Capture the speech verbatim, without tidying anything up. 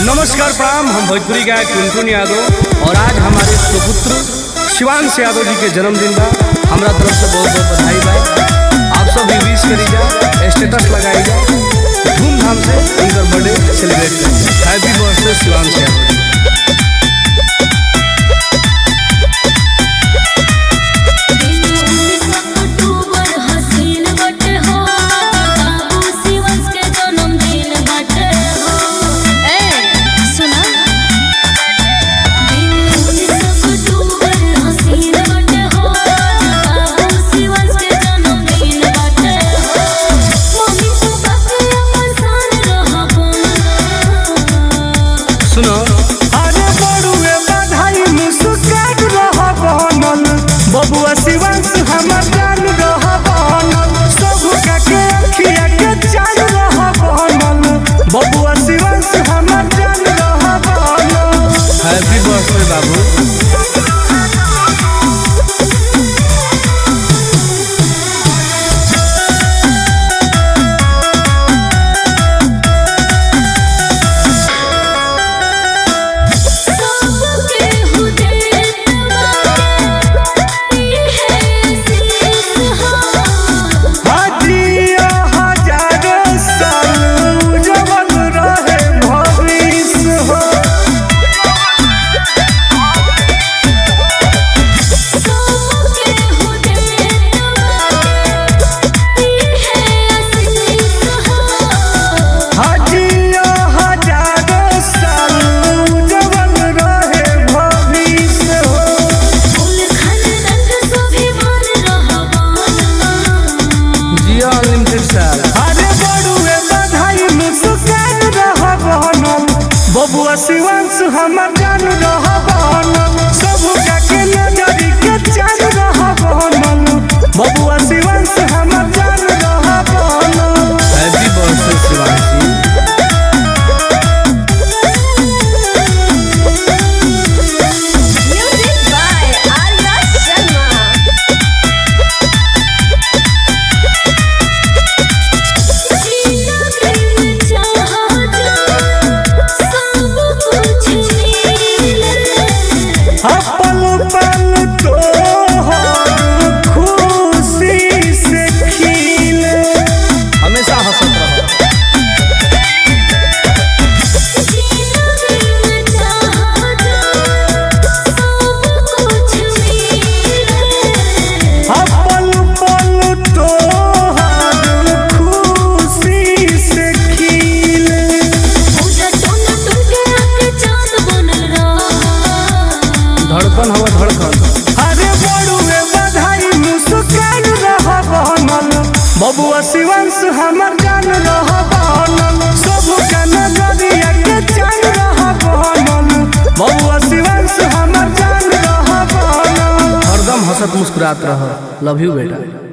नमस्कार प्रणाम। हम भोजपुरी गायक टुनटुन यादव और आज हमारे सुपुत्र शिवांश यादव जी के जन्मदिन बा। हमरा तरफ से बहुत बहुत बधाई बा। आप सब भी विश करी जा, स्टेटस लगाई जा, धूमधाम से उनका बर्थडे सेलिब्रेट करें। Happy birthday Shivansh Yadav. सुनो अरे बड़ुए बधाई मुस्कुरात रह बनल बबुआ शिवांश हमर जान रह बनल सब के अखिया के चान रह बनल बबुआ शिवांश हमर जान रह बनल। हैप्पी बर्थडे बाबू। अरे बड़ुए बधाई मुस्कुरात रह बनल बबुआ शिवांश हमर जान रह बनल सब के नजरी के चान रह बनल बबुआ शिवांश हमर जान रह बनल। हैप्पी बर्थडे शिवांश जी। पल पल तोहर खुशी से खिले हमेशा हंसत रहो। पल पल तोहर खुशी से खिले धड़कन हवा धड़कन। अरे बड़ुए बधाई मुस्कुरात रह बनल बबुआ शिवांश हमर जान रह बनल सब के नजरिया के चान रह बनल बबुआ शिवांश हमर जान रह बनल। हरदम हंसत मुस्कुरात रहो। लव यू बेटा।